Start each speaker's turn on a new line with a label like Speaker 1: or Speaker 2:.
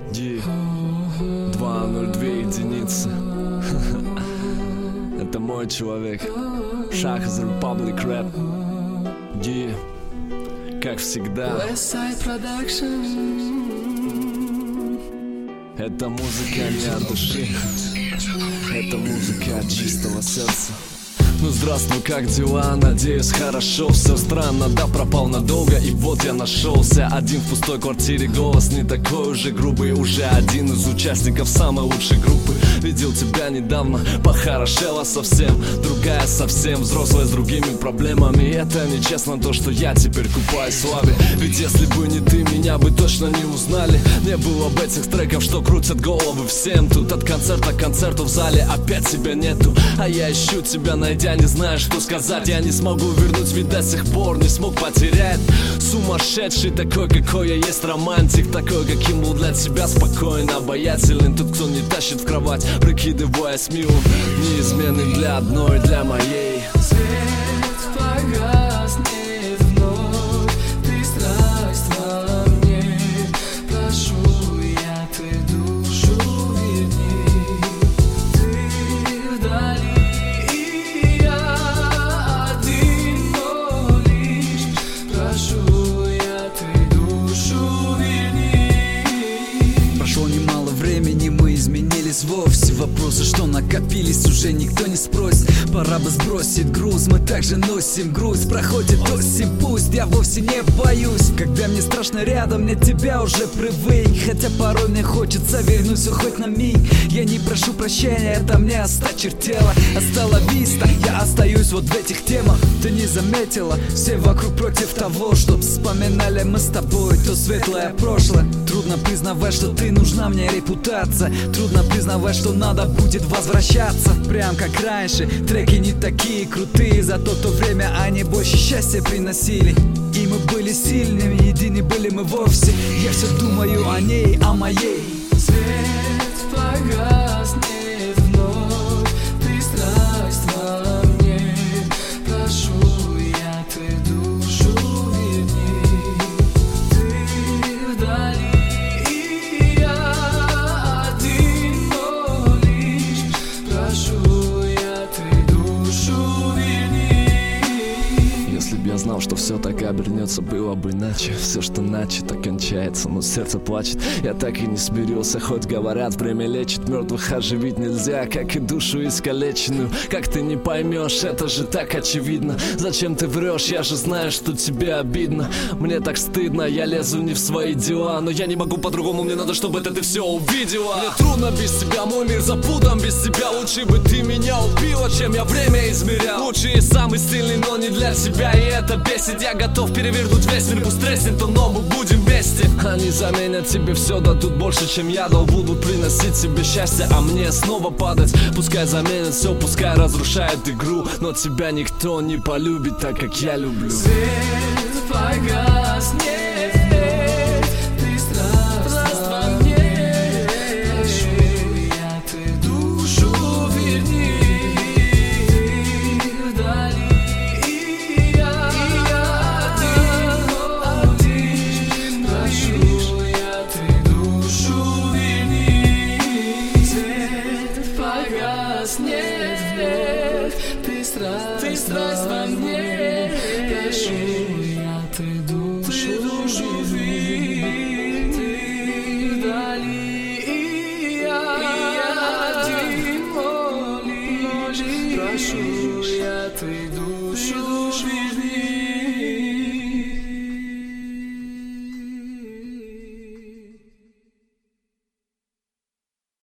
Speaker 1: Ди 202 единицы. Это мой человек. Шах из Republic Rap. Ди, как всегда. Это музыка не от души. Это музыка от чистого сердца. Ну здравствуй, как дела? Надеюсь, хорошо. Все странно, да, пропал надолго. И вот я нашелся один в пустой квартире. Голос не такой уже грубый. Уже один из участников самой лучшей группы. Видел тебя недавно, похорошела совсем. Другая совсем, взрослая с другими проблемами. И это нечестно, то, что я теперь купаюсь в славе. Ведь если бы не ты, меня бы точно не узнали. Не было бы этих треков, что крутят головы всем. Тут от концерта к концерту в зале опять тебя нету. А я ищу тебя, найдя, не знаю, что сказать. Я не смогу вернуть, ведь до сих пор не смог потерять. Сумасшедший такой, какой я есть, романтик. Такой, каким был для тебя, спокойно обаятельный. Тот, кто не тащит в кровать, прикидываясь милым. Неизменный для одной, для моей.
Speaker 2: Свет погаснет вновь, ты страсть во мне. Прошу, я ты душу верни. Ты вдали, и я один, но лишь. Прошу, я ты душу верни.
Speaker 3: Прошло немало времени, мы изменились вовсе. Вопросы, что накопились, уже никто не спросит. Пора бы сбросить груз, мы также носим груз. Проходит осень, пусть я вовсе не боюсь. Когда мне страшно рядом, мне тебя уже привык. Хотя порой мне хочется вернуться хоть на миг. Я не прошу прощения, это мне осточертело. Остала виста, я остаюсь вот в этих темах. Ты не заметила, все вокруг против того, чтоб вспоминали мы с тобой то светлое прошлое. Трудно признавать, что ты нужна мне репутация. Трудно признавать, что надо будет возвращаться. Прям как раньше, треки не такие крутые. Зато то время они больше счастья приносили. И мы были сильными, едины были мы вовсе. Я все думаю о ней, о моей.
Speaker 2: Свет погаснет вновь, ты страсть во мне. Прошу, я ты душу верни. Ты вдали, и я один, но лишь. Прошу, я ты душу верни.
Speaker 1: Если б я знал, что все так и обернется, было бы иначе. Все, что начато, кончается, но сердце плачет. Я так и не смирился, хоть говорят, время лечит. Мертвых оживить нельзя, как и душу искалеченную. Как ты не поймешь, это же так очевидно. Зачем ты врешь, я же знаю, что тебе обидно. Мне так стыдно, я лезу не в свои дела. Но я не могу по-другому, мне надо, чтобы это ты все увидела. Мне трудно без тебя, мой мир запутан без тебя. Лучше бы ты меня убила, чем я время измерял. Лучший и самый сильный, но не для тебя. И это бесит, я готов перевернуть весь мир. Пусть треснет, но мы будем вместе. Они заменят тебе все, дадут больше, чем я дал. Будут приносить тебе счастье, а мне снова падать. Пускай заменят все, пускай разрушают игру. Но тебя никто не полюбит так, как я люблю.
Speaker 2: Свет погаснет, ты страсть во мне. Прошу, я ты душу верни. Ты вдали, и я один. Прошу, я ты душу верни. Свет погаснет, ты страсть во мне. Прошу, я ты душу верни. Ты вдали, и я один, но лишь. Прошу, я ты душу